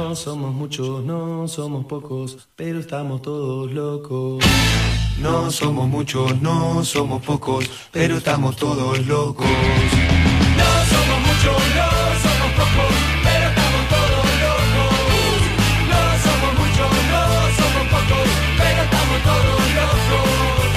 No somos muchos, no somos pocos, pero estamos todos locos. No somos muchos, no somos pocos, pero estamos todos locos. No somos muchos, no somos pocos, pero estamos todos locos. No somos muchos, no somos pocos, pero estamos todos locos.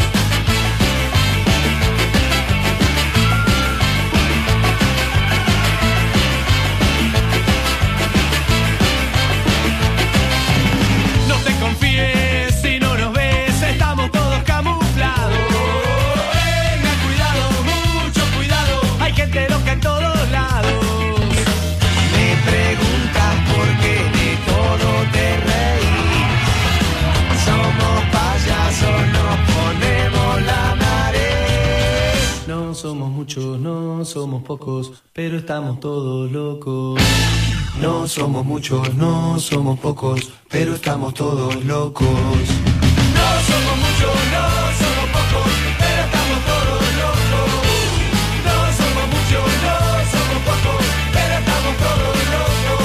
No te confíes si no nos ves, estamos todos camuflados. Venga, cuidado, mucho cuidado, hay gente loca en todos lados. Me preguntas por qué de todo te reís. Somos payasos, nos ponemos la nariz. No somos muchos, no somos pocos, pero estamos todos locos. No somos muchos, no somos pocos, pero estamos todos locos. No somos muchos, no somos pocos, pero estamos todos locos. No somos muchos, no somos pocos, pero estamos todos locos.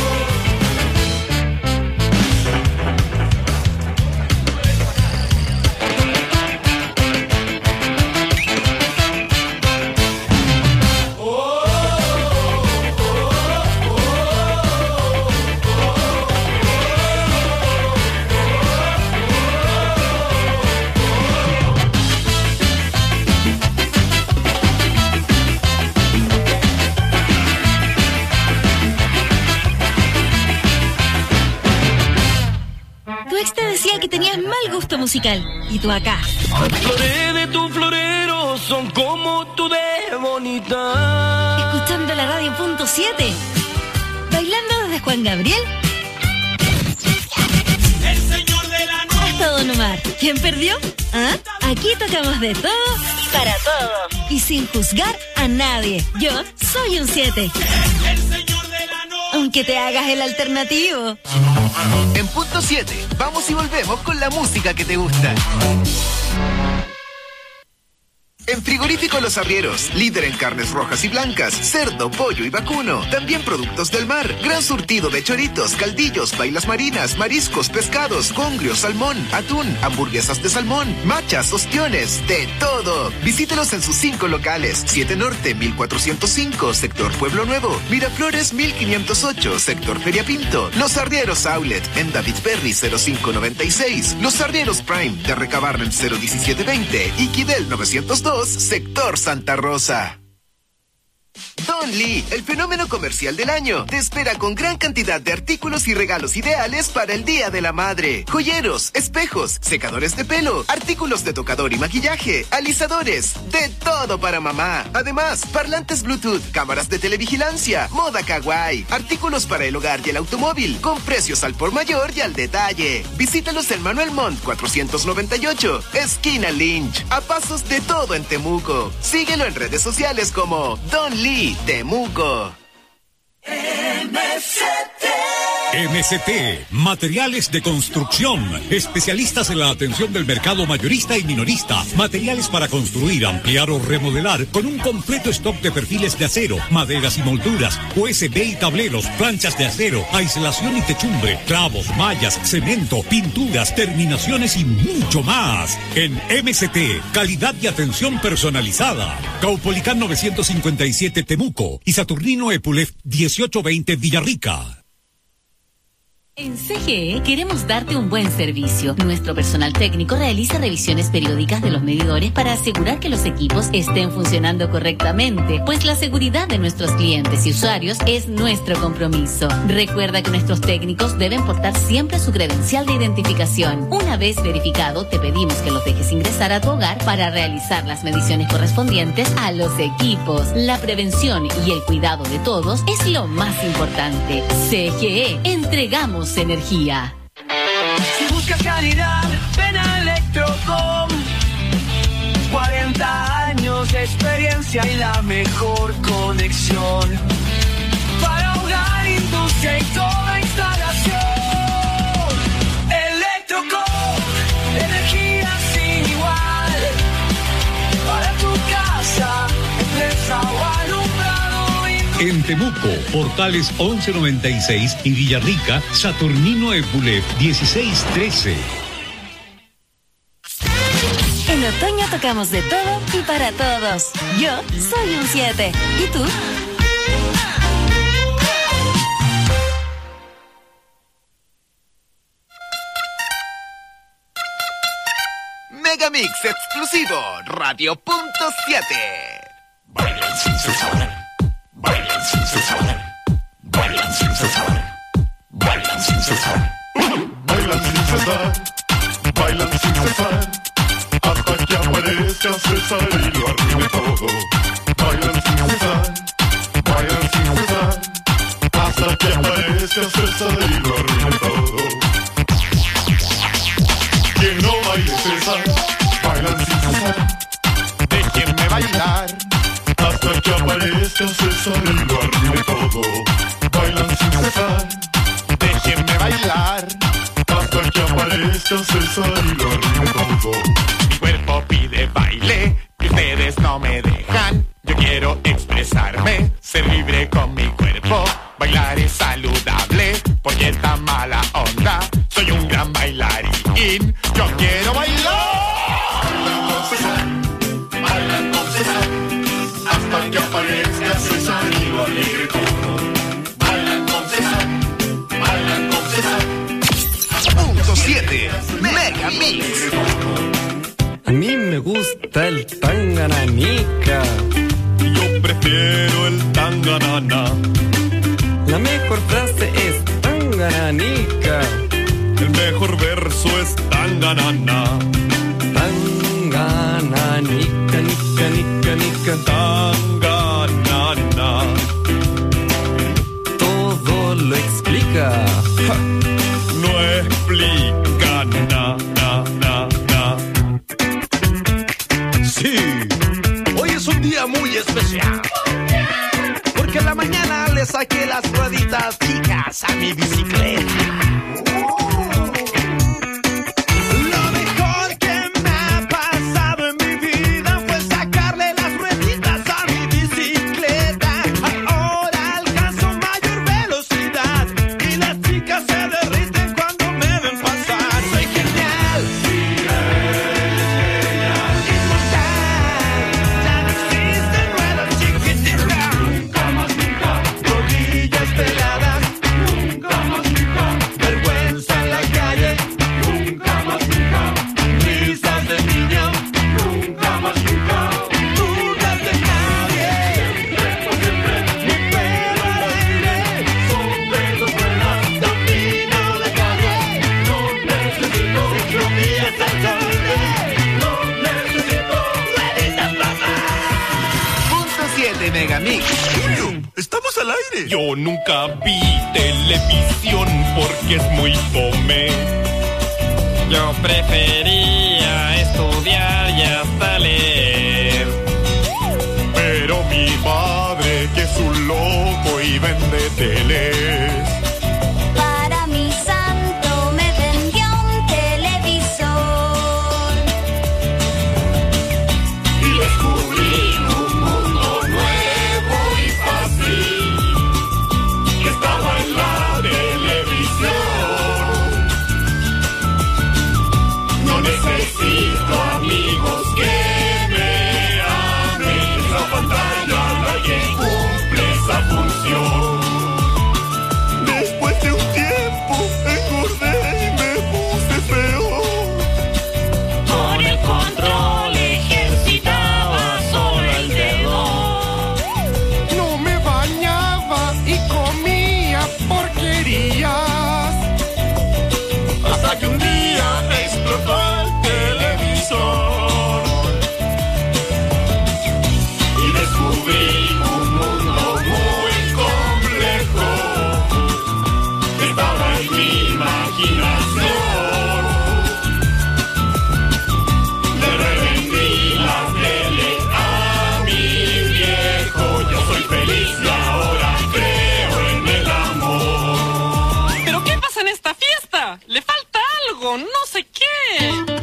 Tu ex te decía que tenías mal gusto musical. Y tú acá. Las flores de tu florero son como tú de bonita. Escuchando la radio punto 7. Bailando desde Juan Gabriel. El señor de la noche. Hasta Don Omar. ¿Quién perdió? ¿Ah? Aquí tocamos de todo para todos. Y sin juzgar a nadie. Yo soy un 7. El señor de la noche. Aunque te hagas el alternativo. En punto 7, vamos y volvemos con la música que te gusta. En Frigorífico Los Arrieros, líder en carnes rojas y blancas, cerdo, pollo y vacuno. También productos del mar, gran surtido de choritos, caldillos, bailas marinas, mariscos, pescados, congrio, salmón, atún, hamburguesas de salmón, machas, ostiones, de todo. Visítelos en sus 5 locales: 7 Norte, 1405, Sector Pueblo Nuevo; Miraflores, 1508, Sector Feria Pinto; Los Arrieros Outlet, en David Perry, 0596; Los Arrieros Prime, de Recabarren, 01720, y Quidel 902, Sector Santa Rosa. Don Lee, el fenómeno comercial del año, te espera con gran cantidad de artículos y regalos ideales para el Día de la Madre. Joyeros, espejos, secadores de pelo, artículos de tocador y maquillaje, alisadores, de todo para mamá. Además, parlantes Bluetooth, cámaras de televigilancia, moda kawaii, artículos para el hogar y el automóvil, con precios al por mayor y al detalle. Visítalos en Manuel Montt 498, esquina Lynch, a pasos de todo en Temuco. Síguelo en redes sociales como Don Lee Temuco. MCT, materiales de construcción, especialistas en la atención del mercado mayorista y minorista, materiales para construir, ampliar o remodelar, con un completo stock de perfiles de acero, maderas y molduras, USB y tableros, planchas de acero, aislación y techumbre, clavos, mallas, cemento, pinturas, terminaciones y mucho más. En MCT, calidad y atención personalizada. Caupolicán 957 Temuco y Saturnino Epulef 1820 Villarrica. En CGE queremos darte un buen servicio. Nuestro personal técnico realiza revisiones periódicas de los medidores para asegurar que los equipos estén funcionando correctamente, pues la seguridad de nuestros clientes y usuarios es nuestro compromiso. Recuerda que nuestros técnicos deben portar siempre su credencial de identificación. Una vez verificado, te pedimos que los dejes ingresar a tu hogar para realizar las mediciones correspondientes a los equipos. La prevención y el cuidado de todos es lo más importante. CGE, entregamos energía. Si buscas calidad, ven a Electrocom. 40 años de experiencia y la mejor conexión para hogar, industria y toda instalación. Electrocom, energía sin igual para tu casa, empresa o alumbrado. En Temuco, Portales 1196 y Villarrica, Saturnino Epule 1613. En otoño tocamos de todo y para todos. Yo soy un 7. ¿Y tú? Megamix exclusivo, Radio.7. Bailan sin cesar, bailan sin cesar, bailan sin cesar, bailan sin cesar, bailan sin cesar, bailan sin cesar, hasta que aparezca César y lo arruine todo. Bailan sin cesar, bailan sin cesar, hasta que aparezca César y lo arruine todo. Quien no baile César, bailan sin cesar, déjenme bailar hasta que aparezca César y lo arruine todo. Bailan sin cesar, déjenme bailar hasta que aparezca César y lo arruine todo. Mi cuerpo pide baile y ustedes no me dejan. Yo quiero expresarme, ser libre con mi cuerpo. Bailar es saludable porque está mala onda. Soy un gran bailarín, yo quiero bailar. Bailan con César, bailan con César, hasta que aparezca César y lo alegre todo. Bailan con César, bailan con César. Punto 7, Megamix. A mí me gusta el tangananica. Yo prefiero el tanganana. La mejor frase es tangananica. El mejor verso es tanganana. Tangananica, nica, nica, nica. Tanganana. Todo lo explica. Ja. No explica na, na, na, na. Sí, hoy es un día muy especial. Porque en la mañana le saqué las rueditas chicas a mi bicicleta. Lo mejor que me ha pasado en mi vida fue sacarle las rueditas a mi bicicleta. Ahora alcanzo mayor velocidad y las chicas se derriten cuando me ven pasar. Soy genial. Inmortal. Ya no existen ruedas chiquititas. Nunca más nunca. Rodillas peladas. Nunca más nunca. Vergüenza en la calle. Nunca más nunca. Risas de niño. Nunca más nunca. Dudas de nadie. Siempre, mi pelo al aire. Son ruedas. Domino la calle. No necesito ciclovías al aire. No necesito rueditas, papá. Punto 7, Megamix. Estamos al aire. Yo nunca vi televisión porque es muy fome. Yo prefería estudiar y hasta leer. Pero mi padre, que es un loco y vende teles. Para mi santo me vendió un televisor. Y descubrí un mundo nuevo y fácil que estaba en la televisión. No necesito amigos que me amen. La pantalla la que cumple esa función. Después de un tiempo engordé y me puse feo. Con el control ejercitaba solo el dedo. No me bañaba y comía porquerías. Hasta que un día explotó el televisor. Y descubrí un mundo muy complejo. Estaba en mi imaginación. Le revendí la tele a mi viejo. Yo soy feliz y ahora creo en el amor. ¿Pero qué pasa en esta fiesta? Le falta algo, no sé qué.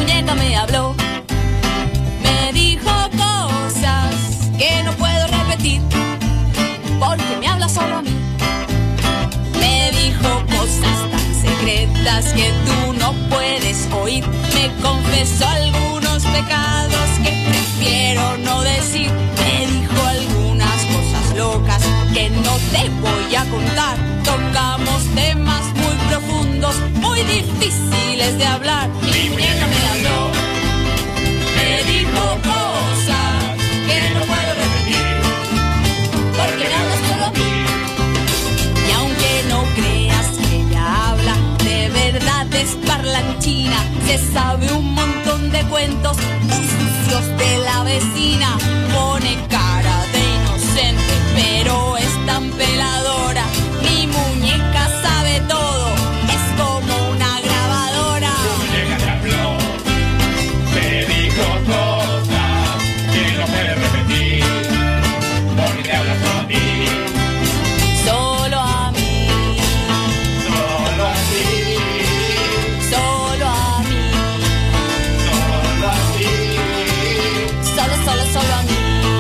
muñeca me habló, me dijo cosas que no puedo repetir, porque me habla solo a mí. Me dijo cosas tan secretas que tú no puedes oír. Me confesó algunos pecados que prefiero no decir. Me dijo algunas cosas locas que no te voy a contar. Tocamos temas muy profundos, muy difíciles de hablar. Mi muñeca me habló, me dijo cosas que no puedo repetir, porque me hablas solo a mí. Y aunque no creas que ella habla, de verdad es parlanchina. Se sabe un montón de cuentos sucios de la vecina. Pone cara de inocente, pero es tan peladora. Mi muñeca sabe todo, es como una grabadora. Tu muñeca te habló, te dijo cosas que no puedes repetir, porque te habla solo a ti. Solo a mí, Solo a ti, solo a mí, solo a ti, solo a mí, solo a ti, solo a mí,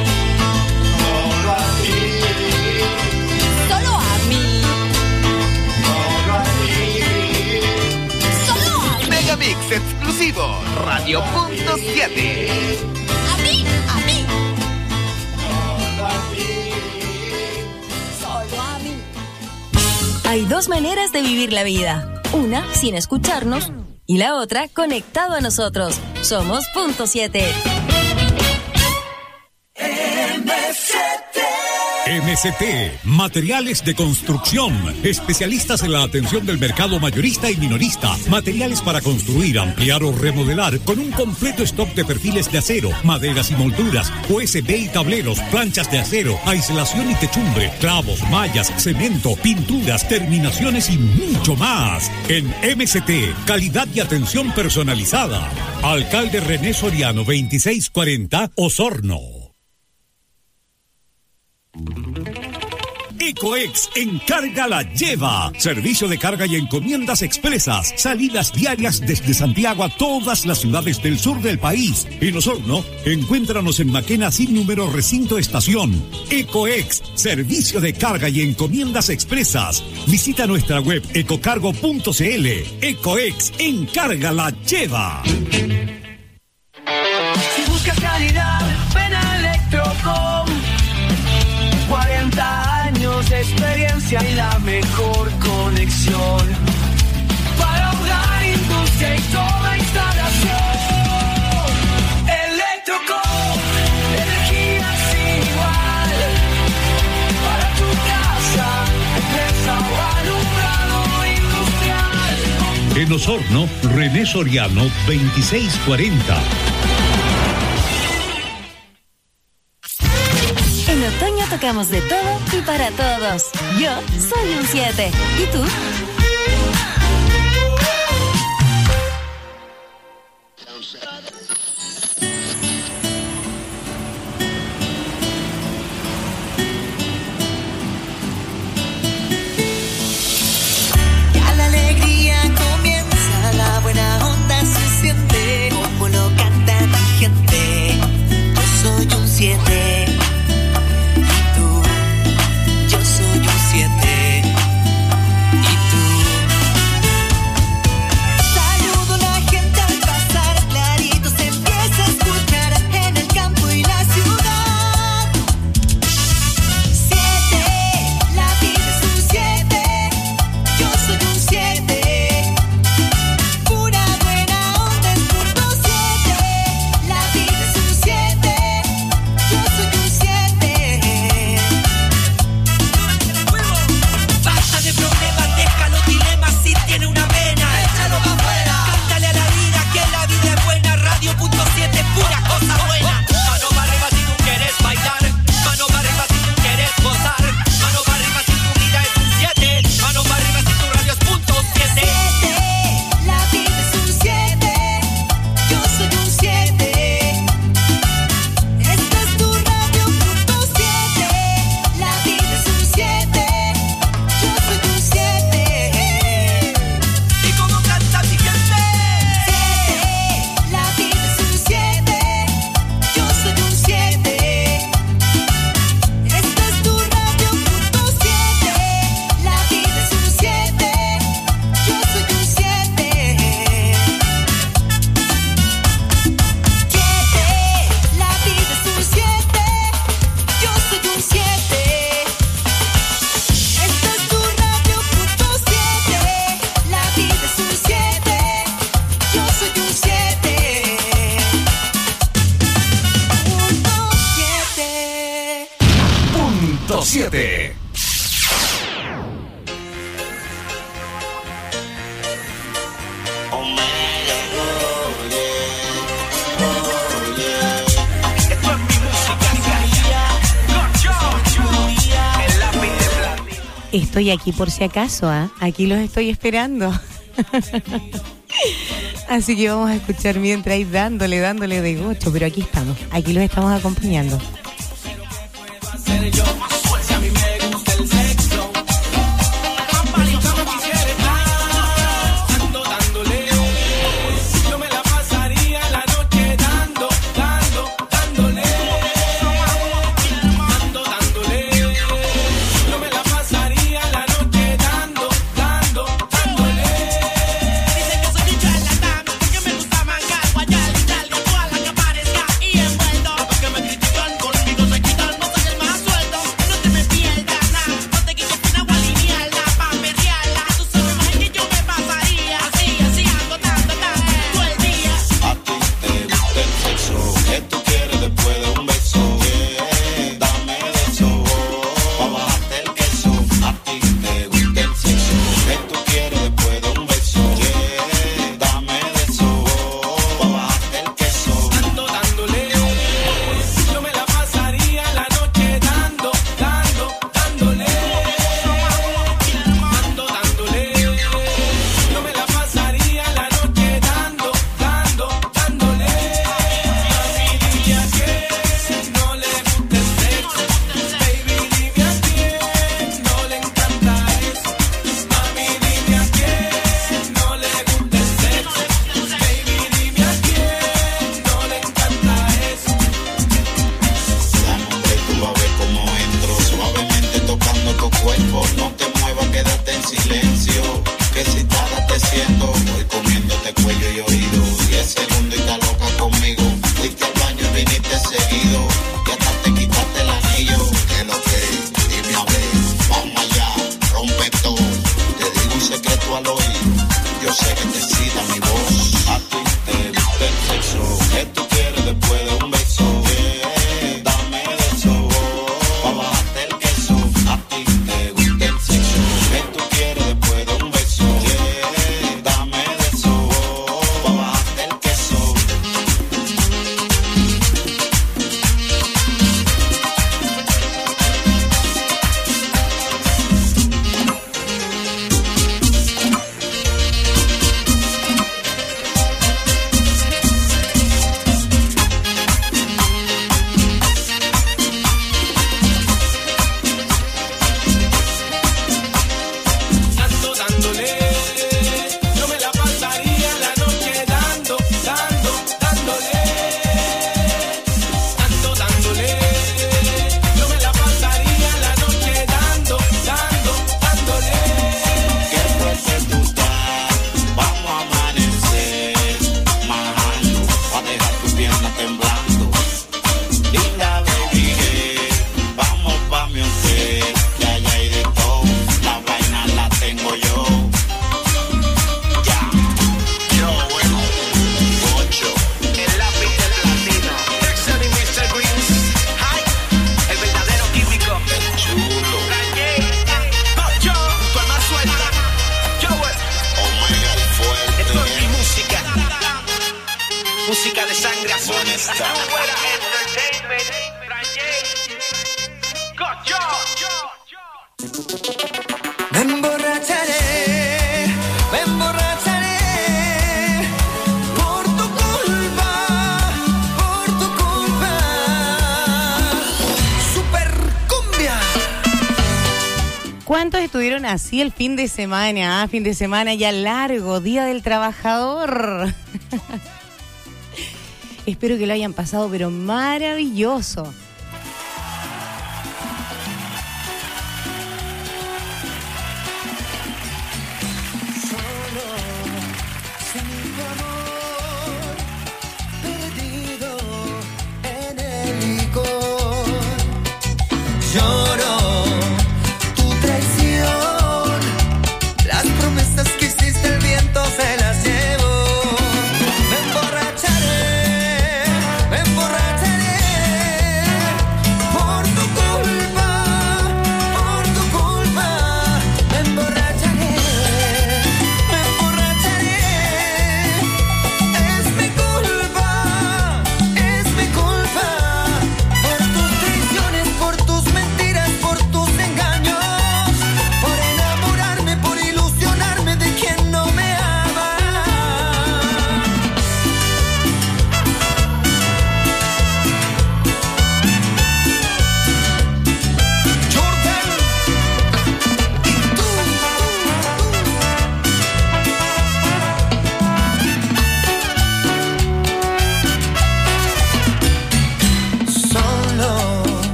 solo a ti. solo a mí, Megamix exclusivo, Radio Punto 7. a mí, solo a mí. Hay dos maneras de vivir la vida. Una sin escucharnos y la otra conectado a nosotros. Somos Punto 7. MCT, materiales de construcción, especialistas en la atención del mercado mayorista y minorista, materiales para construir, ampliar o remodelar, con un completo stock de perfiles de acero, maderas y molduras, USB y tableros, planchas de acero, aislación y techumbre, clavos, mallas, cemento, pinturas, terminaciones y mucho más. En MCT, calidad y atención personalizada. Alcalde René Soriano, 2640, Osorno. Ecoex Encarga la Lleva. Servicio de carga y encomiendas expresas. Salidas diarias desde Santiago a todas las ciudades del sur del país. En Osorno, encuéntranos en Maquena sin número recinto estación. Ecoex, servicio de carga y encomiendas expresas. Visita nuestra web ecocargo.cl. Ecoex Encarga la Lleva. Si buscas calidad, ven a Electrocom. 40 años de experiencia y la mejor conexión para hogar, industria y toda instalación. Electrocom, energía sin igual para tu casa, empresa o alumbrado industrial. En Osorno, René Soriano, 2640. En otoño tocamos de todo y para todos. Yo soy un 7. ¿Y tú? Ya la alegría comienza, la buena onda se siente, como lo canta mi gente. Yo soy un 7. Yo soy un 7 y tú. 107. Estoy aquí por si acaso, ¿ah? Aquí los estoy esperando. Así que vamos a escuchar mientras ir dándole de gocho, pero aquí estamos, aquí los estamos acompañando. ¿Cuántos estuvieron así el fin de semana? Fin de semana ya largo, Día del Trabajador. Espero que lo hayan pasado, pero maravilloso. Me emborracharé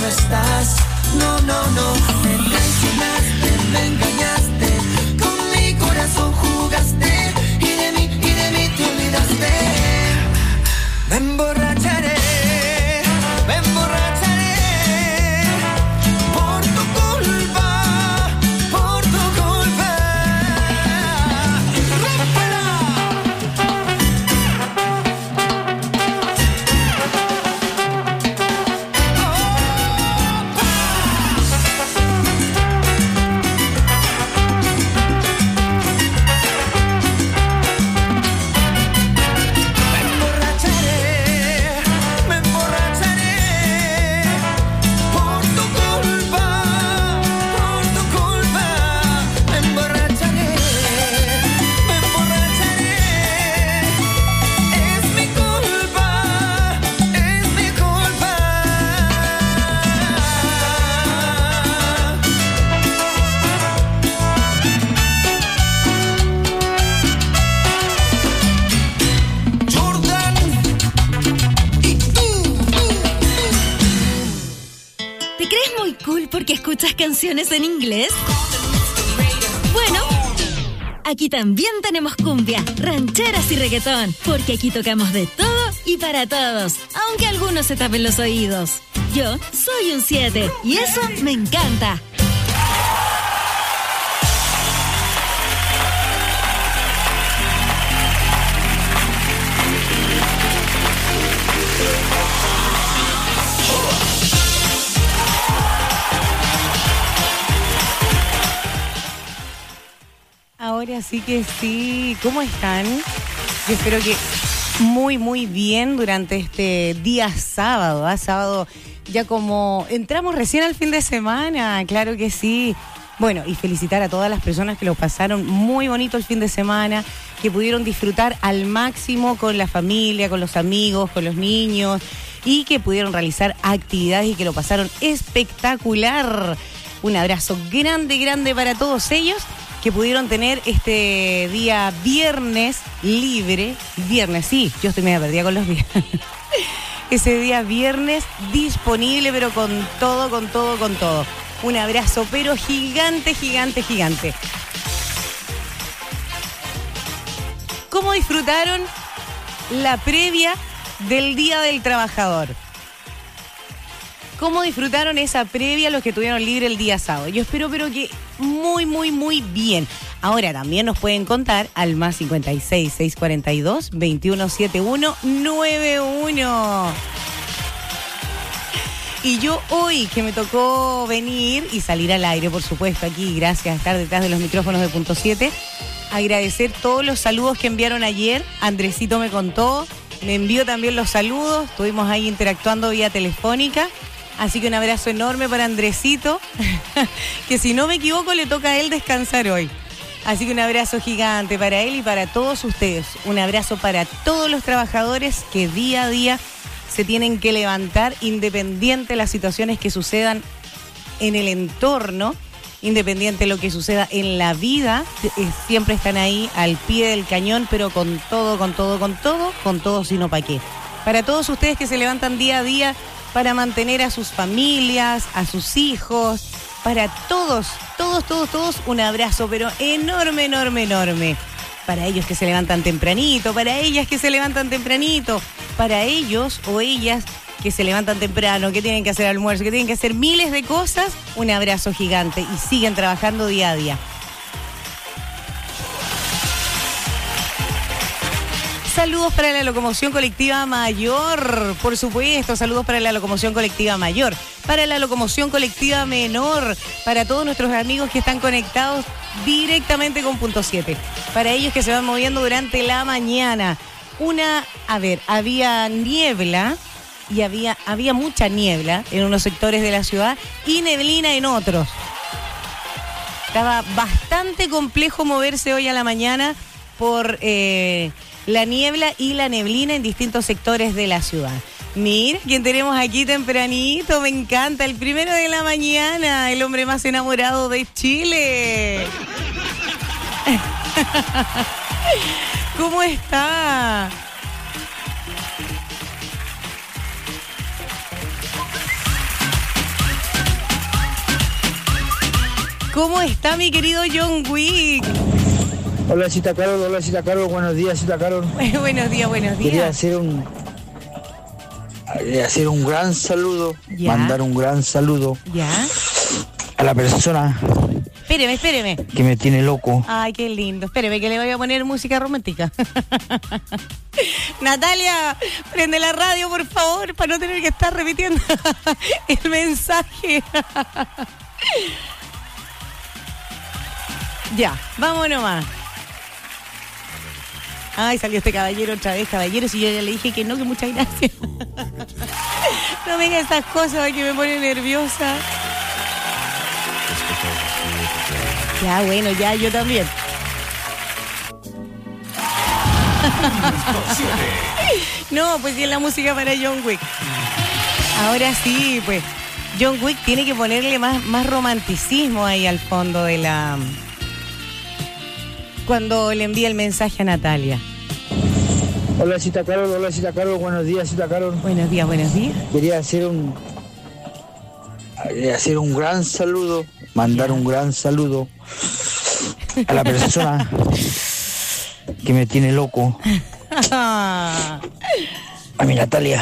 no estás. No, no, no. Me traicionaste, me engañaste, con mi corazón jugaste y de mí te olvidaste. Me emborracharé por tu culpa, por tu culpa. ¿Porque escuchas canciones en inglés? Bueno, aquí también tenemos cumbia, rancheras y reggaetón, porque aquí tocamos de todo y para todos, aunque algunos se tapen los oídos. Yo soy un 7 y eso me encanta. Ahora sí que sí. ¿Cómo están? Yo espero que muy, muy bien durante este día sábado. Sábado ya como entramos recién al fin de semana, claro que sí. Bueno, y felicitar a todas las personas que lo pasaron muy bonito el fin de semana, que pudieron disfrutar al máximo con la familia, con los amigos, con los niños, y que pudieron realizar actividades y que lo pasaron espectacular. Un abrazo grande, grande para todos ellos que pudieron tener este día viernes libre. Viernes, sí, yo estoy media perdida con los días. Ese día viernes disponible, pero con todo, con todo, con todo. Un abrazo, pero gigante, gigante, gigante. ¿Cómo disfrutaron la previa del Día del Trabajador? ¿Cómo disfrutaron esa previa los que tuvieron libre el día sábado? Yo espero, pero que muy, muy, muy bien. Ahora también nos pueden contar al más 56 642 2171 91. Y yo hoy que me tocó venir y salir al aire, por supuesto, aquí, gracias a estar detrás de los micrófonos de Punto 7, agradecer todos los saludos que enviaron ayer. Andresito me contó, me envió también los saludos, estuvimos ahí interactuando vía telefónica. Así que un abrazo enorme para Andresito, que si no me equivoco le toca a él descansar hoy. Así que un abrazo gigante para él y para todos ustedes. Un abrazo para todos los trabajadores que día a día se tienen que levantar independiente de las situaciones que sucedan en el entorno, independiente de lo que suceda en la vida, siempre están ahí al pie del cañón, pero con todo, con todo, con todo, con todo, sino para qué. Para todos ustedes que se levantan día a día para mantener a sus familias, a sus hijos, para todos, todos, todos, todos, un abrazo, pero enorme, enorme, enorme. Para ellos que se levantan tempranito, para ellas que se levantan tempranito, para ellos o ellas que se levantan temprano, que tienen que hacer almuerzo, que tienen que hacer miles de cosas, un abrazo gigante y siguen trabajando día a día. Saludos para la locomoción colectiva mayor, por supuesto, saludos para la locomoción colectiva mayor, para la locomoción colectiva menor, para todos nuestros amigos que están conectados directamente con Punto 7, para ellos que se van moviendo durante la mañana. Había niebla y había mucha niebla en unos sectores de la ciudad y neblina en otros. Estaba bastante complejo moverse hoy a la mañana por la niebla y la neblina en distintos sectores de la ciudad. Mira, ¿quién tenemos aquí tempranito? Me encanta, el 1 de la mañana, el hombre más enamorado de Chile. ¿Cómo está? ¿Cómo está mi querido John Wick? Hola, Cita Carol, buenos días, Cita Carol. Buenos días. Quería hacer un gran saludo, ¿Ya? mandar un gran saludo ¿Ya? a la persona Espéreme. que me tiene loco. Ay, qué lindo. Espéreme que le voy a poner música romántica. Natalia, prende la radio, por favor, para no tener que estar repitiendo el mensaje. Ya, vamos nomás. Ay, salió este caballero otra vez, caballero, si yo ya le dije que no, que muchas gracias. No vengan esas cosas que me ponen nerviosa. Ya, bueno, ya, yo también. No, pues sí es la música para John Wick. Ahora sí, pues John Wick tiene que ponerle más romanticismo ahí al fondo de la... Cuando le envía el mensaje a Natalia. Hola, Cita Carol, buenos días, Cita Carol. Buenos días. Quería hacer un gran saludo, mandar un gran saludo a la persona que me tiene loco. A mi Natalia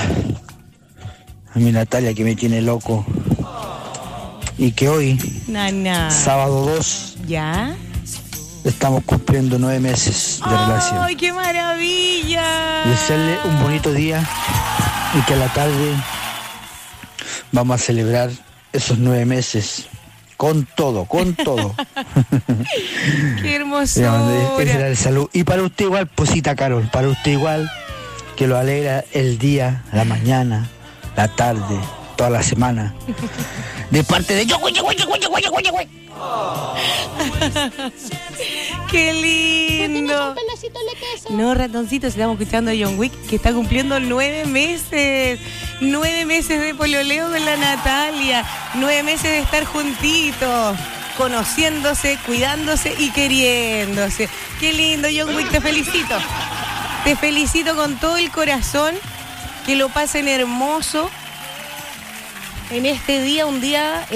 que me tiene loco. Y que hoy, sábado 2, ¿ya? Estamos cumpliendo 9 meses de relación. ¡Ay, qué maravilla! Desearle un bonito día y que a la tarde vamos a celebrar esos 9 meses con todo. ¡Qué hermosura! Ese era el saludo. Y para usted igual, Posita Carol, para usted igual, que lo alegra el día, la mañana, la tarde, toda la semana. De parte de yo. ¡Qué lindo! No, ratoncito, estamos escuchando a John Wick, que está cumpliendo 9 meses. 9 meses de pololeo con la Natalia. 9 meses de estar juntitos, conociéndose, cuidándose y queriéndose. ¡Qué lindo, John Wick! Te felicito. Te felicito con todo el corazón. Que lo pasen hermoso en este día, un día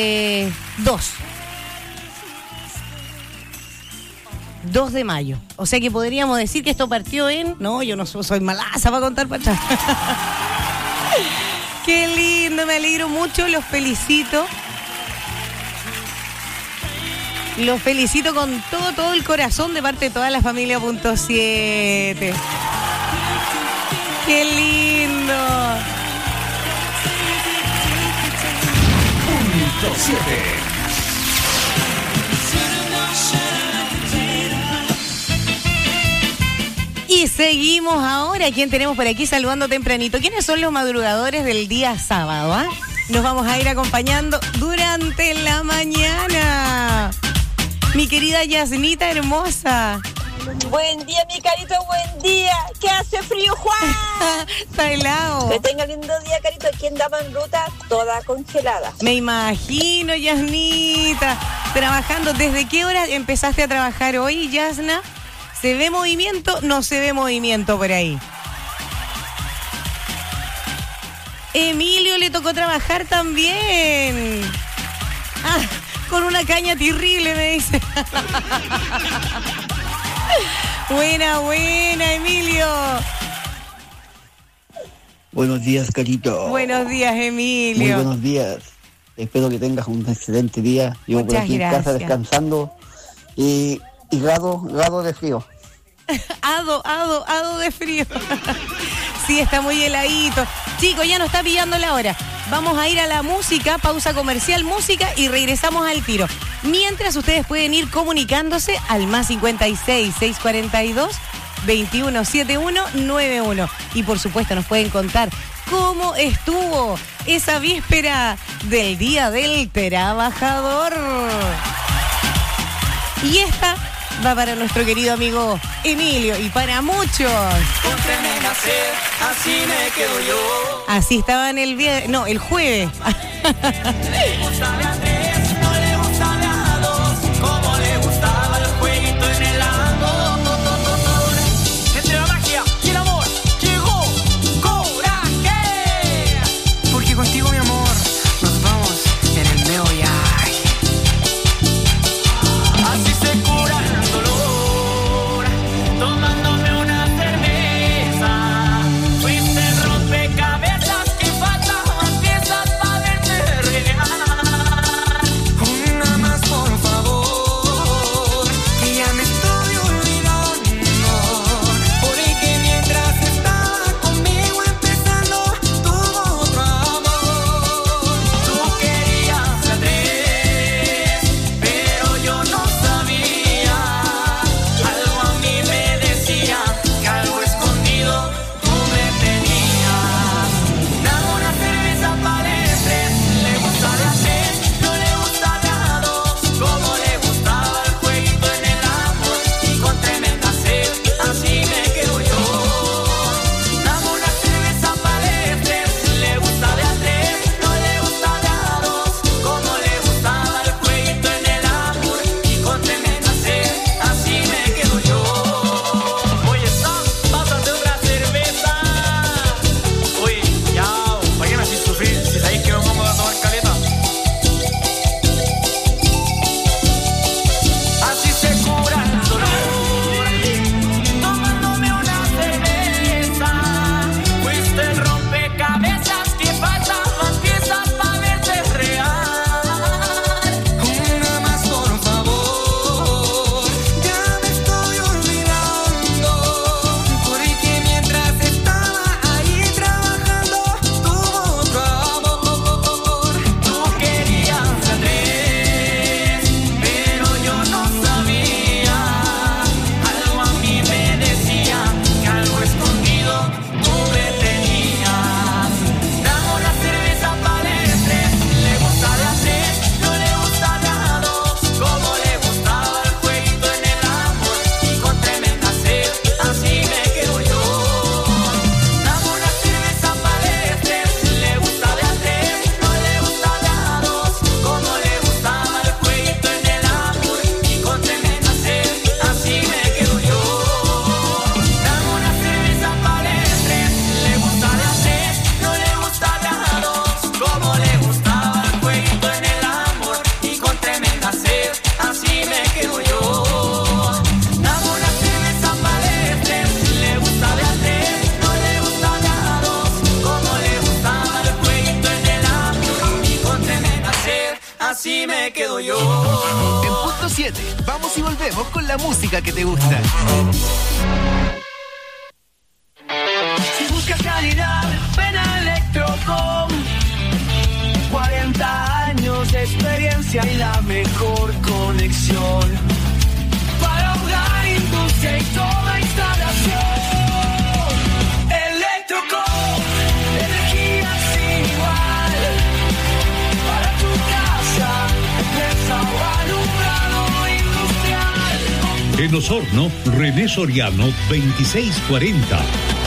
2 de mayo. O sea que podríamos decir que esto partió en... No, yo no soy malaza para contar para atrás. Qué lindo, me alegro mucho, los felicito. Los felicito con todo el corazón de parte de toda la familia .7. Qué lindo. .7. Y seguimos ahora. ¿Quién tenemos por aquí saludando tempranito? ¿Quiénes son los madrugadores del día sábado? Nos vamos a ir acompañando durante la mañana. Mi querida Yasnita hermosa. Buen día, mi Carito, buen día. ¿Qué hace frío, Juan? Está helado. Que tenga lindo día, Carito. Aquí andaba en ruta toda congelada. Me imagino, Yasnita. Trabajando. ¿Desde qué hora empezaste a trabajar hoy, Yasna? ¿Se ve movimiento? No se ve movimiento por ahí. Emilio le tocó trabajar también. Con una caña terrible, me dice. Buena, Emilio. Buenos días, Carito. Buenos días, Emilio. Muy buenos días. Espero que tengas un excelente día. Yo por aquí en casa descansando y grado de frío. Hado de frío. Sí, está muy heladito. Chicos, ya nos está pillando la hora. Vamos a ir a la música, pausa comercial, música y regresamos al tiro. Mientras ustedes pueden ir comunicándose al más 56 642 217191. Y por supuesto nos pueden contar cómo estuvo esa víspera del Día del Trabajador. Y esta va para nuestro querido amigo Emilio y para muchos. Así me quedo yo. Así estaban el viernes, no, el jueves. Le gusta a tres, no le gusta a dos, como le gustaba el jueguito en el amor. Entre la magia y el amor llegó Coraje. Porque contigo, mi amor, nos vamos en el nuevo viaje. así me quedo yo. En punto 7, vamos y volvemos con la música que te gusta. Si buscas calidad, ven a Electrocom. 40 años de experiencia y la mejor conexión para hogar, industria y toda instalación. Electrocom, energía sin igual para tu casa, empresa o alumbrado industrial. En Osorno, René Soriano 2640.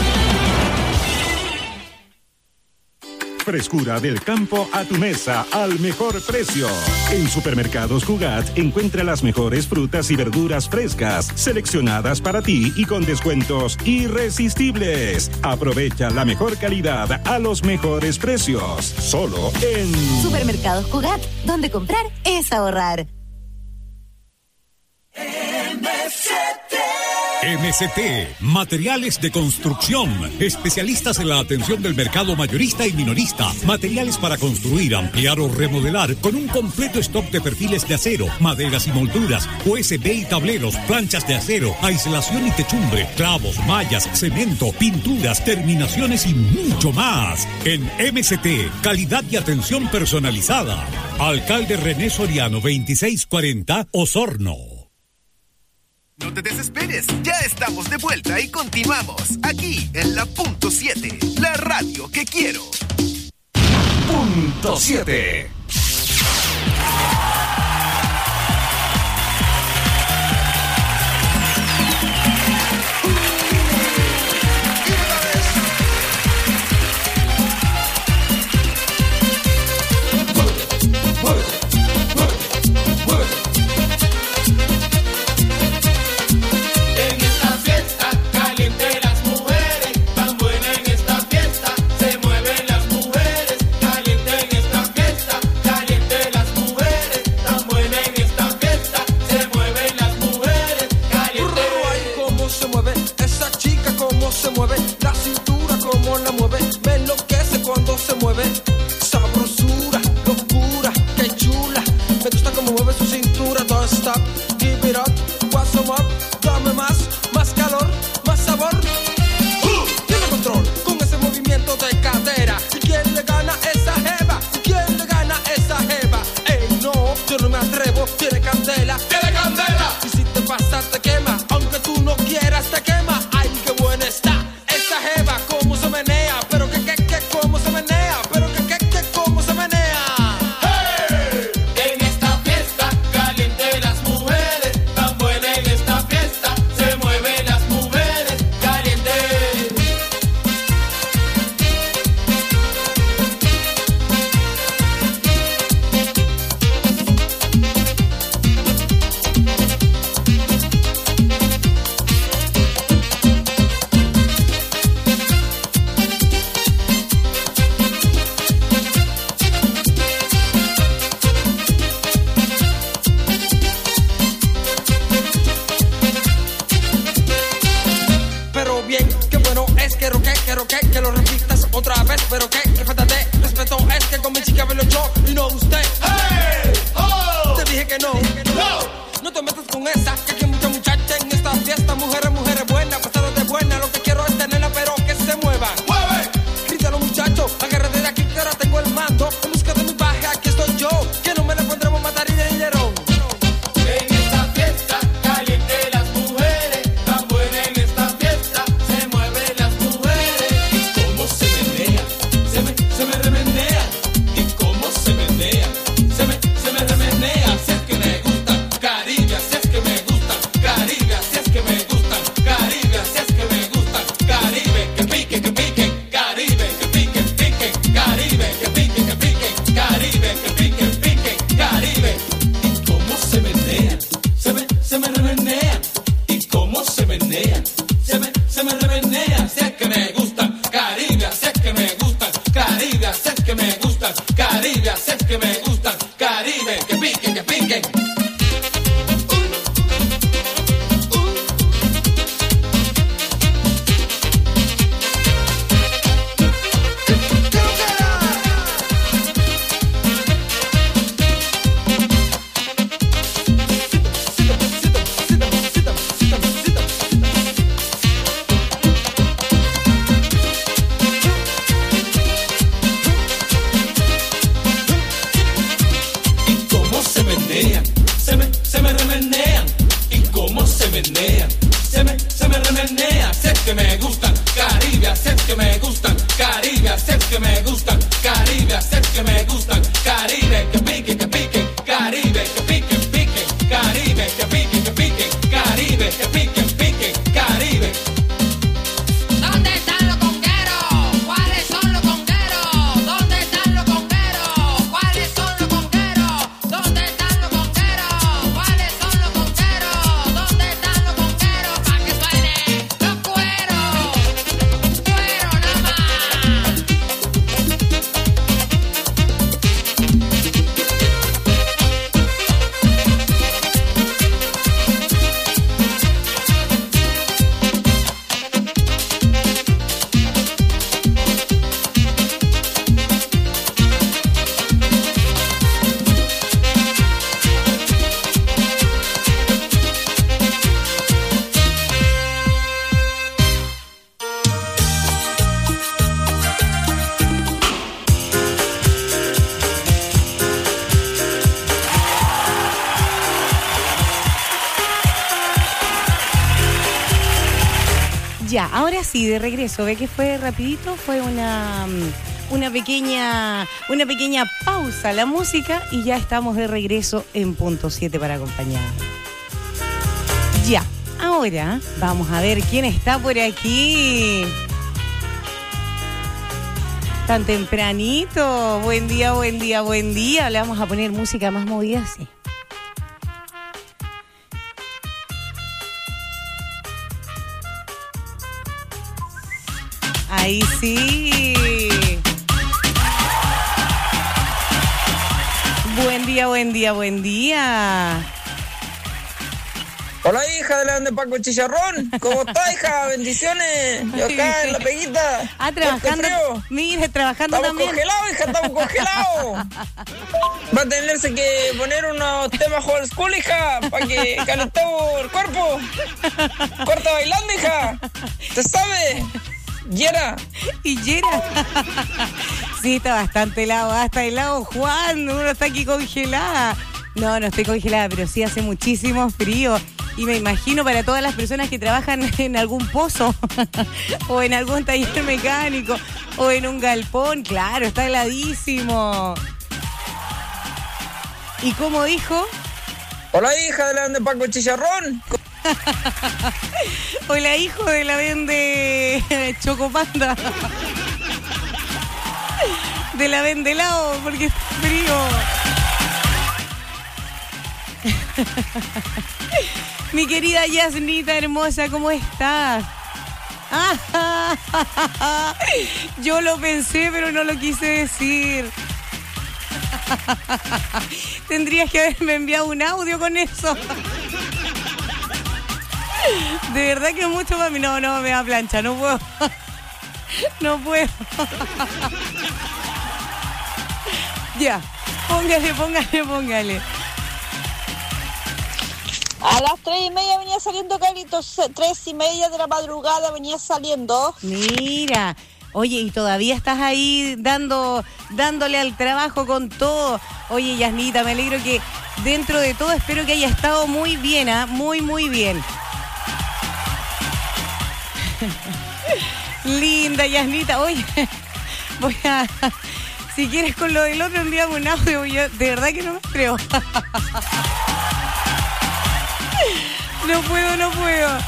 Frescura del campo a tu mesa al mejor precio. En Supermercados Cugat encuentra las mejores frutas y verduras frescas, seleccionadas para ti y con descuentos irresistibles. Aprovecha la mejor calidad a los mejores precios. Solo en Supermercados Cugat, donde comprar es ahorrar. MCT, materiales de construcción, especialistas en la atención del mercado mayorista y minorista, materiales para construir, ampliar o remodelar, con un completo stock de perfiles de acero, maderas y molduras, USB y tableros, planchas de acero, aislación y techumbre, clavos, mallas, cemento, pinturas, terminaciones y mucho más. En MCT, calidad y atención personalizada. Alcalde René Soriano 2640, Osorno. No te desesperes, ya estamos de vuelta y continuamos aquí en la punto 7, la radio que quiero. Punto 7. menea, se me remenea, sé que me gustan, Caribe, sé que me gustan, Caribe, sé que me gustan, Caribe, sé que me gustan, Caribe, que piquen, Caribe, que piquen, Caribe, que piquen, Caribe, que piquen, Caribe. ¿Dónde están los congueros? ¿Cuáles son los congueros? ¿Dónde están los congueros? ¿Cuáles son los congueros? ¿Dónde están los congueros? ¿Cuáles son los congueros? ¿Dónde están los congueros? Pa' que suene los cueros, cuero nada más. Ya, ahora sí, de regreso. Ve que fue rapidito, fue una pequeña pausa la música y ya estamos de regreso en punto 7 para acompañar. Ya, ahora vamos a ver quién está por aquí. Tan tempranito. Buen día, buen día, buen día. Le vamos a poner música más movida, sí. Ahí sí. Buen día, buen día, buen día. Hola, hija de la de Paco Chicharrón. ¿Cómo está, hija? Bendiciones. Yo acá en la peguita. Ah, trabajando. Mire, trabajando estamos también. Congelados, hija, estamos congelados. Va a tenerse que poner unos temas old school, hija, para que calentemos el cuerpo. Corta bailando, hija. ¿Te sabe? Yera. Y Yera. Sí, está bastante helado. Hasta helado, Juan. Uno está aquí congelada. No, no estoy congelada, pero sí hace muchísimo frío. Y me imagino para todas las personas que trabajan en algún pozo o en algún taller mecánico o en un galpón. Claro, está heladísimo. ¿Y cómo dijo? Hola, hija de la de Paco Chicharrón. Hola, hijo de la vende Chocopanda. De la vende helado porque está frío. Mi querida Yasnita hermosa, ¿cómo estás? Yo lo pensé, pero no lo quise decir. Tendrías que haberme enviado un audio con eso. De verdad que es mucho para mí. No, me da plancha, no puedo. No puedo. Ya, póngale. A las 3:30 venía saliendo, Carlitos. 3:30 de la madrugada venía saliendo. Mira, oye, y todavía estás ahí dándole al trabajo con todo. Oye, Yasnita, me alegro que dentro de todo espero que haya estado muy bien, muy, muy bien. Linda, Yasnita. Oye, si quieres con lo del otro envíame un audio. Yo de verdad que no me creo. No puedo.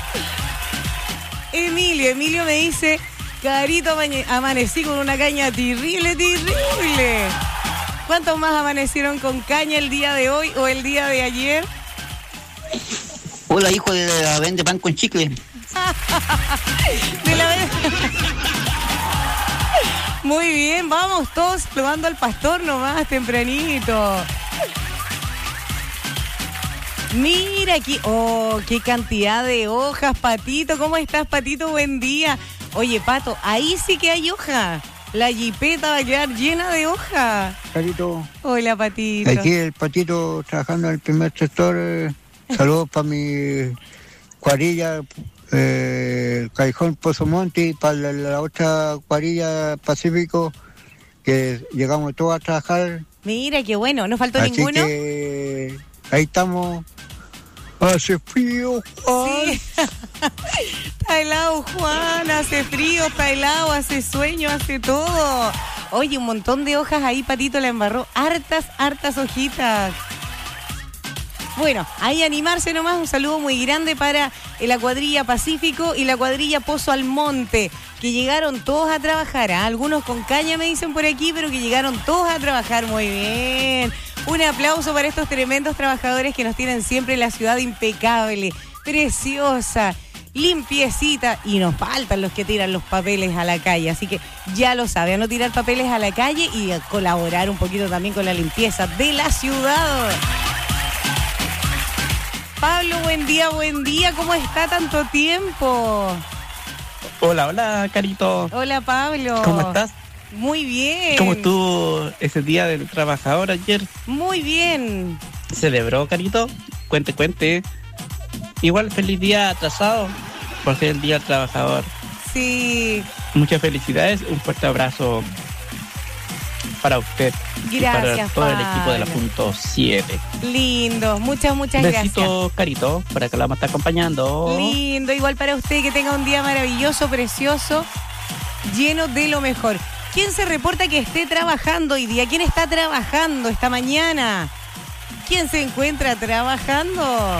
Emilio me dice, Carito, amanecí con una caña terrible. ¿Cuántos más amanecieron con caña el día de hoy o el día de ayer? Hola, hijo de la vende pan con chicle. De la vende. Muy bien, vamos todos saludando al pastor nomás tempranito. Mira aquí, oh, qué cantidad de hojas, Patito. ¿Cómo estás, Patito? Buen día. Oye, Pato, ahí sí que hay hoja. La jipeta va a quedar llena de hoja. Patito. Hola, Patito. Aquí el Patito trabajando en el primer sector. Saludos para mi cuadrilla, Callejón Pozo Monte, y para la otra cuadrilla Pacífico, que llegamos todos a trabajar. Mira, qué bueno, no faltó así ninguno. Que ahí estamos Hace frío, Juan. Sí. Está helado, Juan. Hace frío, está helado, hace sueño, hace todo. Oye, un montón de hojas ahí, Patito la embarró. Hartas hojitas. Bueno, ahí animarse nomás. Un saludo muy grande para la cuadrilla Pacífico y la cuadrilla Pozo Almonte, que llegaron todos a trabajar. Algunos con caña me dicen por aquí, pero que llegaron todos a trabajar. Muy bien. Un aplauso para estos tremendos trabajadores que nos tienen siempre la ciudad impecable, preciosa, limpiecita. Y nos faltan los que tiran los papeles a la calle. Así que ya lo saben, a no tirar papeles a la calle y a colaborar un poquito también con la limpieza de la ciudad. Pablo, buen día, ¿cómo está tanto tiempo? Hola, Carito. Hola, Pablo. ¿Cómo estás? Muy bien. ¿Cómo estuvo ese día del trabajador ayer? Muy bien. ¿Celebró, Carito? Cuente. Igual feliz día atrasado por ser el día del trabajador. Sí. Muchas felicidades, un fuerte abrazo para usted. Gracias, y para todo el Pablo. equipo de la Punto 7. Lindo, muchas Besitos, gracias. Carito, para que la vamos a estar acompañando. Lindo, igual para usted, que tenga un día maravilloso, precioso, lleno de lo mejor. ¿Quién se reporta que esté trabajando hoy día? ¿Quién está trabajando esta mañana? ¿Quién se encuentra trabajando?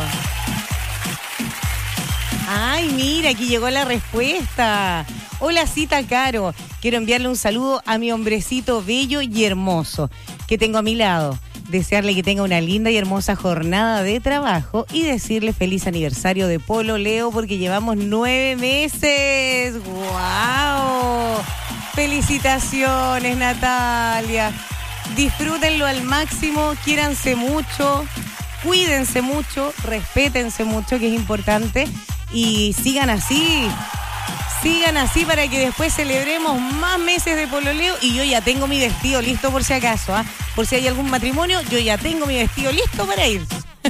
Ay, mira, aquí llegó la respuesta. Hola, Cita Caro. Quiero enviarle un saludo a mi hombrecito bello y hermoso que tengo a mi lado. Desearle que tenga una linda y hermosa jornada de trabajo y decirle feliz aniversario de Polo Leo porque llevamos 9 meses. ¡Guau! Felicitaciones, Natalia. Disfrútenlo al máximo, quiéranse mucho, cuídense mucho, respétense mucho, que es importante, y sigan así para que después celebremos más meses de pololeo. Y yo ya tengo mi vestido listo por si acaso, ¿ah? Por si hay algún matrimonio, yo ya tengo mi vestido listo para ir.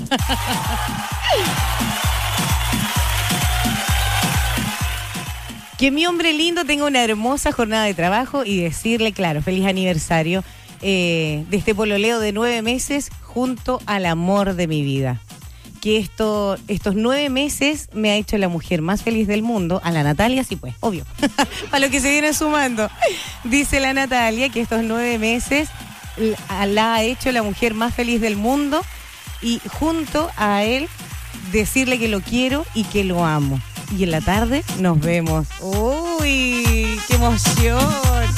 Que mi hombre lindo tenga una hermosa jornada de trabajo y decirle, claro, feliz aniversario de este pololeo de 9 meses junto al amor de mi vida. Que estos 9 meses me ha hecho la mujer más feliz del mundo. A la Natalia, sí, pues, obvio. Para lo que se viene sumando. Dice la Natalia que estos 9 meses la ha hecho la mujer más feliz del mundo. Y junto a él, decirle que lo quiero y que lo amo. Y en la tarde nos vemos. ¡Uy! ¡Qué emoción!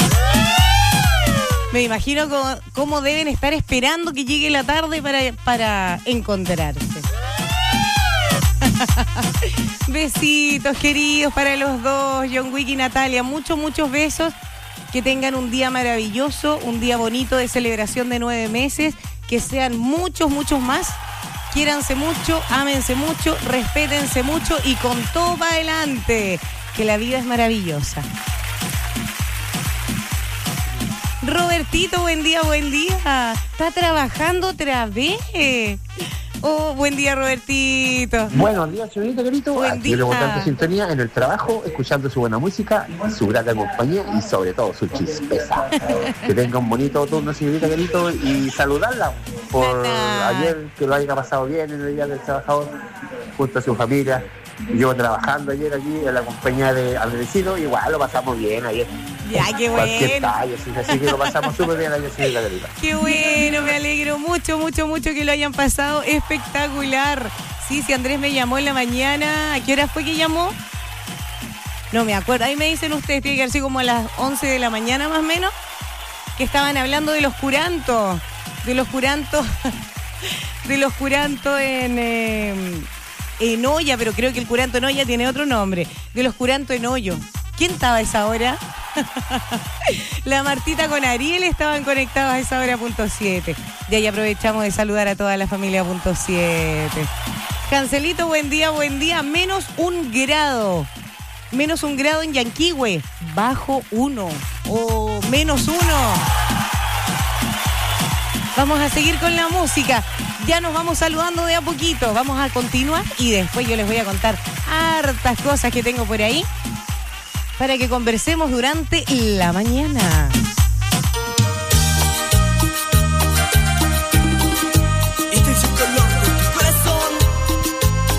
Me imagino cómo deben estar esperando que llegue la tarde para encontrarse. Besitos queridos para los dos, John Wick y Natalia. Muchos besos. Que tengan un día maravilloso, un día bonito de celebración de 9 meses. Que sean muchos más. Quiéranse mucho, ámense mucho, respétense mucho y con todo para adelante. Que la vida es maravillosa. Robertito, buen día. ¿Está trabajando otra vez? Oh, buen día, Robertito. Buenos días, señorita Carito. Buen Aquí día. reportando sintonía en el trabajo, escuchando su buena música, su grata compañía y sobre todo su chispeza. Que tenga un bonito turno, señorita Carito, y saludarla por ayer, que lo haya pasado bien en el Día del Trabajador, junto a su familia. Yo trabajando ayer aquí en la compañía de Andresito, igual lo pasamos bien ayer. Ya, qué Cualquier bueno. talla, así que lo pasamos súper bien ayer, señorita Carito. Qué bueno, me alegro mucho que lo hayan pasado espectacular. Sí, Andrés me llamó en la mañana. ¿A qué hora fue que llamó? No me acuerdo. Ahí me dicen ustedes, tiene que haber sido como a las 11 de la mañana más o menos, que estaban hablando de los curantos. De los curantos en olla, pero creo que el curanto en olla tiene otro nombre. De los curantos en hoyo. ¿Quién estaba a esa hora? La Martita con Ariel estaban conectados a esa hora .7. Y ahí aprovechamos de saludar a toda la familia .7. Cancelito, buen día. Menos 1 grado. Menos 1 grado en Yanquihue. Bajo 1. O menos 1. Vamos a seguir con la música. Ya nos vamos saludando de a poquito. Vamos a continuar y después yo les voy a contar hartas cosas que tengo por ahí para que conversemos durante la mañana. Este es el color de tu corazón.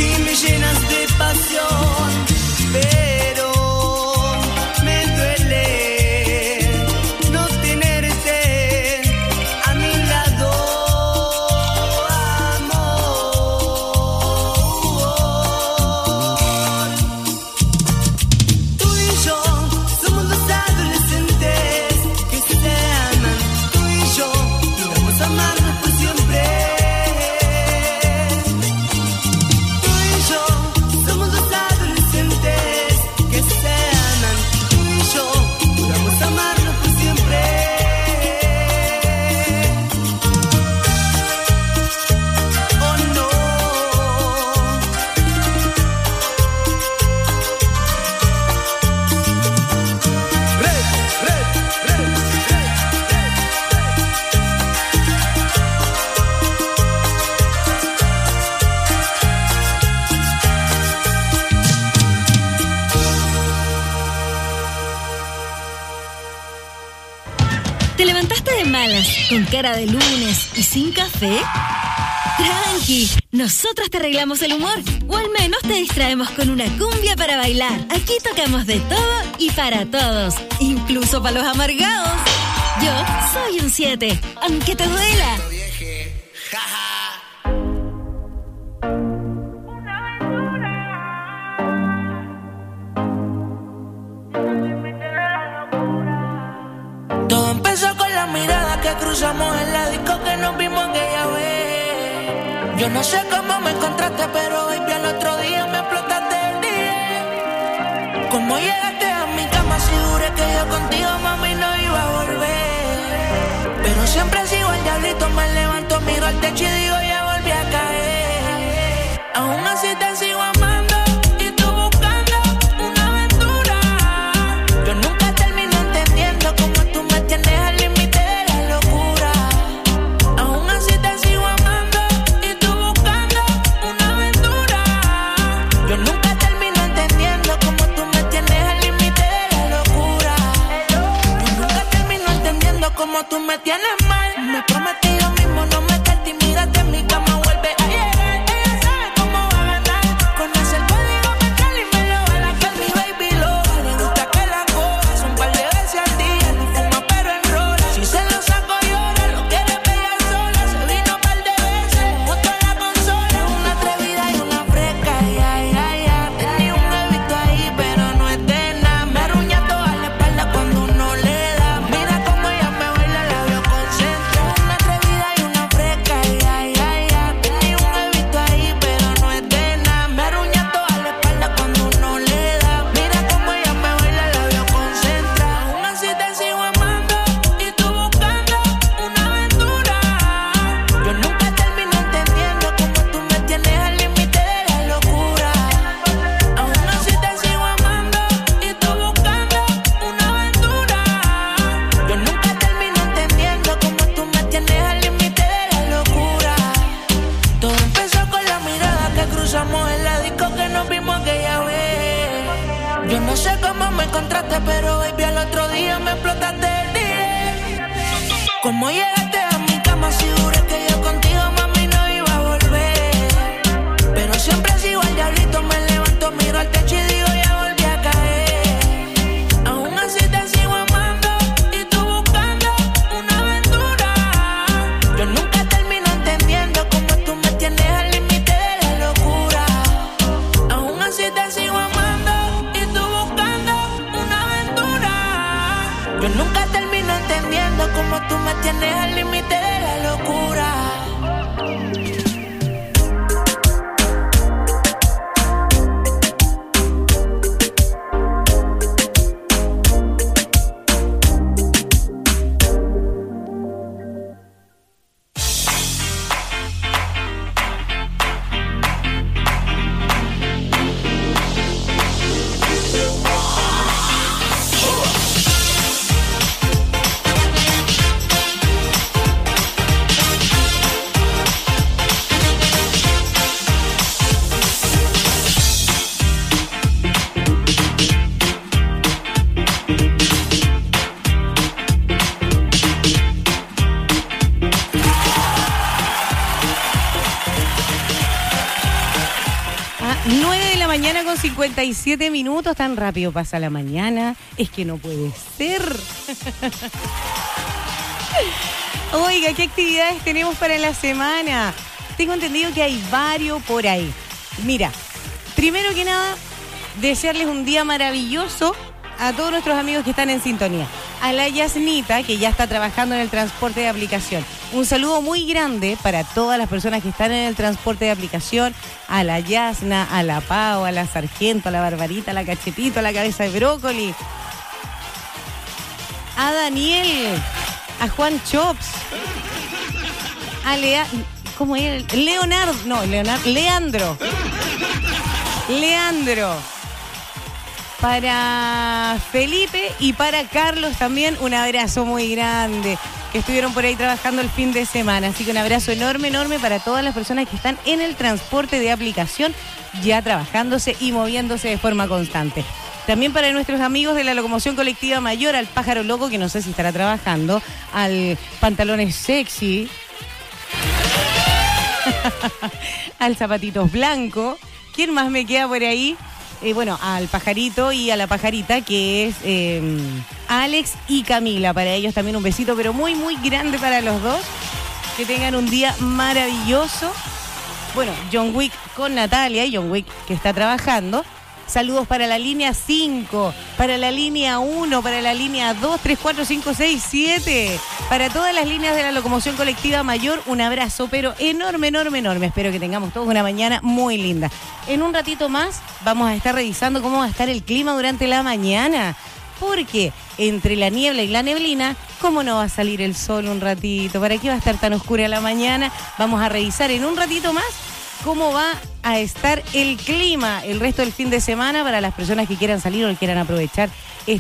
y me llenas de pasión, pero me duele no tenerte a mi lado, amor. Tú y yo somos los adolescentes que se aman. Tú y yo vamos a amarnos por siempre. Tú y yo somos los adolescentes que se aman. Tú y yo vamos a amarnos por siempre. Oh no. ¿Te levantaste de malas, con cara de lunes y sin café? Tranqui, nosotros te arreglamos el humor, o al menos te distraemos con una cumbia para bailar. Aquí tocamos de todo y para todos, incluso para los amargados. Yo soy un 7, aunque te duela. Todo empezó con la mirada que cruzamos en la disco que nos vimos aquella vez. Yo no sé cómo me encontraste, pero baby, al otro día me explotaste el día. ¿Cómo llegaste a mi cama si juré que yo contigo, mami, no iba a volver? Pero siempre sigo el diablito, me levanto, miro al techo y digo, ya volví a caer. Aún así te sigo amando y tú buscando una aventura. Yo nunca termino entendiendo cómo tú me tienes al límite de la locura. Aún así te sigo amando y tú buscando una aventura. Yo nunca termino entendiendo cómo tú me tienes al límite de la locura. Yo nunca termino entendiendo cómo tú me tienes mal. Me prometí yo mismo no meterte y mírate en mi cama, vuelve a llegar. Ella sabe cómo va a ganar. Conoce el código mental y me lo va a lacar. Mi baby loca, le gusta que la cojas un par de veces al día. No fuma pero enrola. Si se lo saco llora, lo quiere pegar sola. Se vino un par de veces, junto a la consola. Una atrevida y una fresca, tenía un bebito ahí pero no es de nada. Me arruña toda la espalda cuando uno le da. Mira cómo ella me baila, la veo concentrada. Una atrevida y una fresca, tenía un bebito ahí pero no es de nada. Me arruña toda la espalda cuando uno le da. Mira cómo ella me baila, la veo concentrada. Aún así te sigo amando y tú buscando una aventura. Yo nunca termino entendiendo cómo tú me tienes al límite de la locura. Aún así te sigo amando y tú buscando una aventura. Yo nunca termino entendiendo cómo tú me tienes al límite de la locura. Todo empezó con la mirada que cruzamos en la disco que nos vimos aquella vez. Yo no sé cómo me encontraste, pero baby, al otro día me explotaste el día. ¿Cómo llegaste a mi cama si juré que yo contigo, mami, no iba a volver? Pero siempre sigo al diablito, me levanto, miro al techo y digo, ya volví a caer. Aún así te sigo amando y tú buscando una aventura. Yo nunca termino entendiendo cómo tú me tienes al límite de la locura. Aún así te sigo amando y tú buscando una aventura. Yo nunca termino entendiendo cómo tú me tienes al límite de la locura. 8:57, tan rápido pasa la mañana. Es que no puede ser. Oiga, ¿qué actividades tenemos para la semana? Tengo entendido que hay varios por ahí. Mira, primero que nada, desearles un día maravilloso a todos nuestros amigos que están en sintonía. A la Yasnita, que ya está trabajando en el transporte de aplicación. Un saludo muy grande para todas las personas que están en el transporte de aplicación. A la Yasna, a la Pau, a la Sargento, a la Barbarita, a la Cachetito, a la Cabeza de Brócoli. A Daniel, a Juan Chops, a ¿cómo es? Leandro. Para Felipe y para Carlos también un abrazo muy grande, que estuvieron por ahí trabajando el fin de semana. Así que un abrazo enorme para todas las personas que están en el transporte de aplicación, ya trabajándose y moviéndose de forma constante. También para nuestros amigos de la locomoción colectiva mayor, al Pájaro Loco, que no sé si estará trabajando, al Pantalones Sexy, al Zapatitos Blanco. ¿Quién más me queda por ahí? Bueno, al Pajarito y a la Pajarita, que es Alex y Camila. Para ellos también un besito, pero muy grande para los dos. Que tengan un día maravilloso. Bueno, John Wick con Natalia, y John Wick que está trabajando. Saludos para la línea 5, para la línea 1, para la línea 2, 3, 4, 5, 6, 7. Para todas las líneas de la locomoción colectiva mayor, un abrazo, pero enorme. Espero que tengamos todos una mañana muy linda. En un ratito más vamos a estar revisando cómo va a estar el clima durante la mañana. Porque entre la niebla y la neblina, ¿cómo no va a salir el sol un ratito? ¿Para qué va a estar tan oscura la mañana? Vamos a revisar en un ratito más cómo va a estar el clima el resto del fin de semana para las personas que quieran salir o que quieran aprovechar